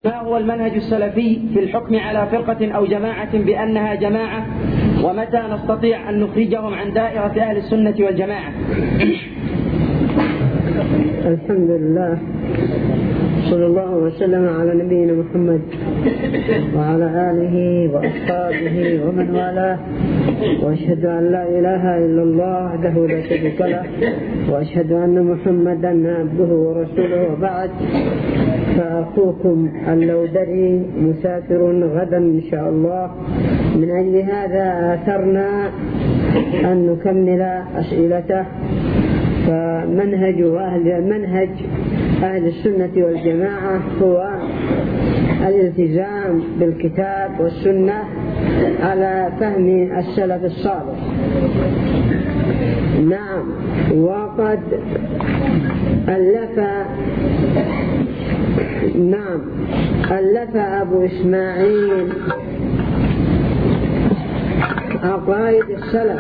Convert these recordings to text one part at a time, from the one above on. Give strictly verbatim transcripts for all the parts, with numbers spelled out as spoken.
ما هو المنهج السلفي في الحكم على فرقة أو جماعة بأنها جماعة، ومتى نستطيع أن نخرجهم عن دائرة أهل السنة والجماعة؟ الحمد لله، صلى الله وسلم على نبينا محمد وعلى آله وأصحابه ومن والاه، وأشهد أن لا إله إلا الله وحده لا شريك له، وأشهد أن محمدا عبده ورسوله، وبعد. فأخوكم اللودري مسافر غدا إن شاء الله، من أجل هذا آثرنا أن نكمل أسئلته. فمنهج أهل منهج أهل السنة والجماعة هو الالتزام بالكتاب والسنة على فهم السلف الصالح. نعم، وقد ألف نعم ألف أبو إسماعيل عقائد السلف.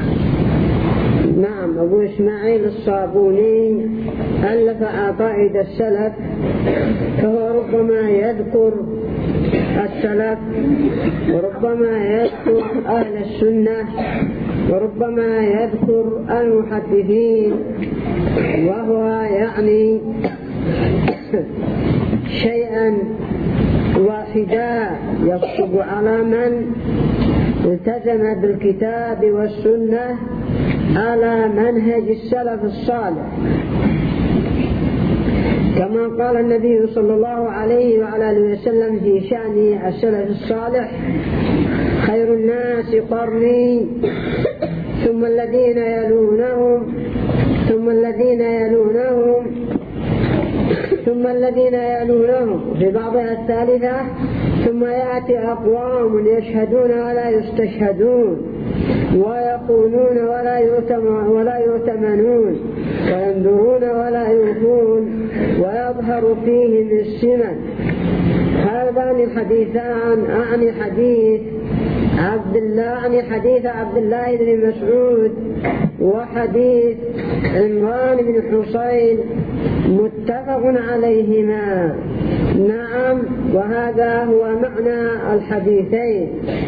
نعم، أبو إسماعيل الصابوني ألف عقائد السلف، فهو ربما يذكر السلف، وربما يذكر أهل السنة، وربما يذكر المحدثين، وهو يعني شيئا واحدا يصب على من التزم بالكتاب والسنة على منهج السلف الصالح، كما قال النبي صلى الله عليه وعلى آله وسلم في شأن السلف الصالح: خير الناس قرني، ثم الذين يلونهم، ثم الذين يلونهم، ثم الذين يلونهم، في بعضها الثالثة: ثم يأتي أقوام يشهدون ولا يستشهدون، ويخونون ولا ولا يؤتمنون، وينذرون ولا يوفون، ويظهر فيهم السمن. هذان الحديثان أعني حديث عبد الله أعني حديث عبد الله بن مسعود وحديث عمران بن حصين متفق عليهما. نعم، وهذا هو معنى الحديثين.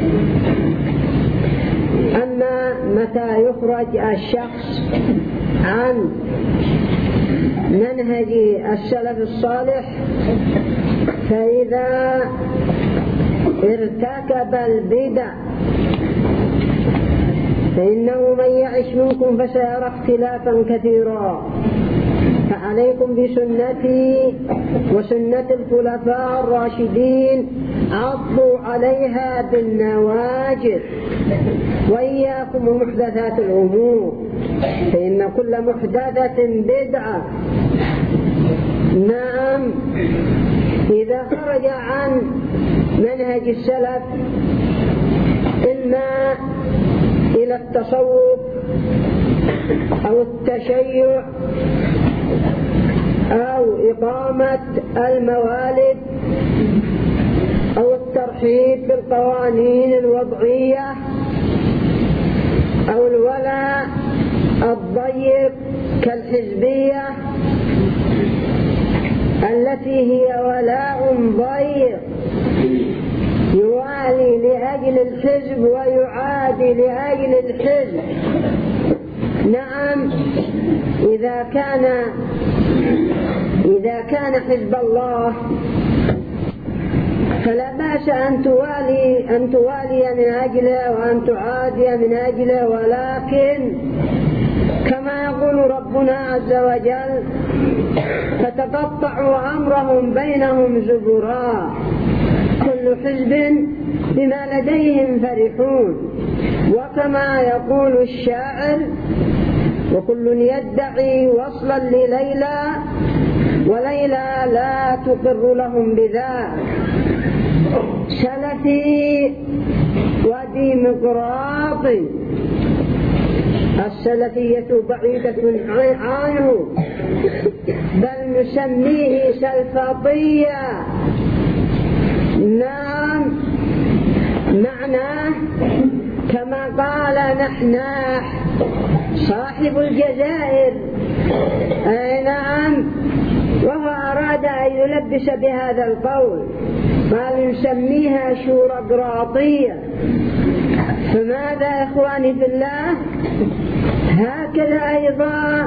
أما متى يخرج الشخص عن منهج السلف الصالح، فإذا ارتكب البدع، فإنه من يعش منكم فسيرى اختلافا كثيرا، فعليكم بسنتي وسنة الخلفاء الراشدين، عضوا عليها بالنواجذ، وإياكم ومحدثات الأمور، فإن كل محدثة بدعة. نعم، إذا خرج عن منهج السلف إما إلى التصوف أو التشيع أو إقامة الموالد أو الترحيب بالقوانين الوضعية أو الولاء الضيق كالحزبية التي هي ولاء ضيق، يوالي لأجل الحزب ويعادي لأجل الحزب. نعم، إذا كان إذا كان حزب الله فلا بأس أن توالي أن توالي من أجله وأن تعادي من أجله، ولكن كما يقول ربنا عز وجل: فتقطعوا أمرهم بينهم زبرا، كل حزب بما لديهم فرحون. وكما يقول الشاعر: وكل يدعي وصلا لليلى، وليلى لا تقر لهم بذا. سلفي وديمقراطي، السلفية بعيدة عنه، بل نسميه سلفطية. نعم، معناه كما قال نحناح صاحب الجزائر، أي نعم، وهو أراد أراد أن يلبس بهذا القول قال نسميها شورقراطية. فماذا إخواني في الله؟ هكذا أيضا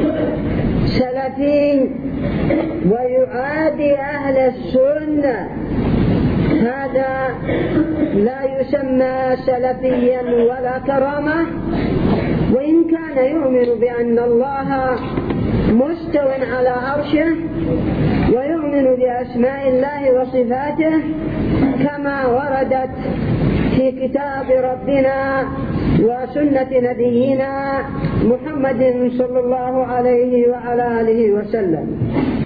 سلفي ويعادي أهل السنة هذا لا يسمى سلفيا ولا كرامة، وإن كان يؤمن بأن الله مستو على عرشه ويؤمن بأسماء الله وصفاته كما وردت في كتاب ربنا وسنة نبينا محمد صلى الله عليه وعلى آله وسلم.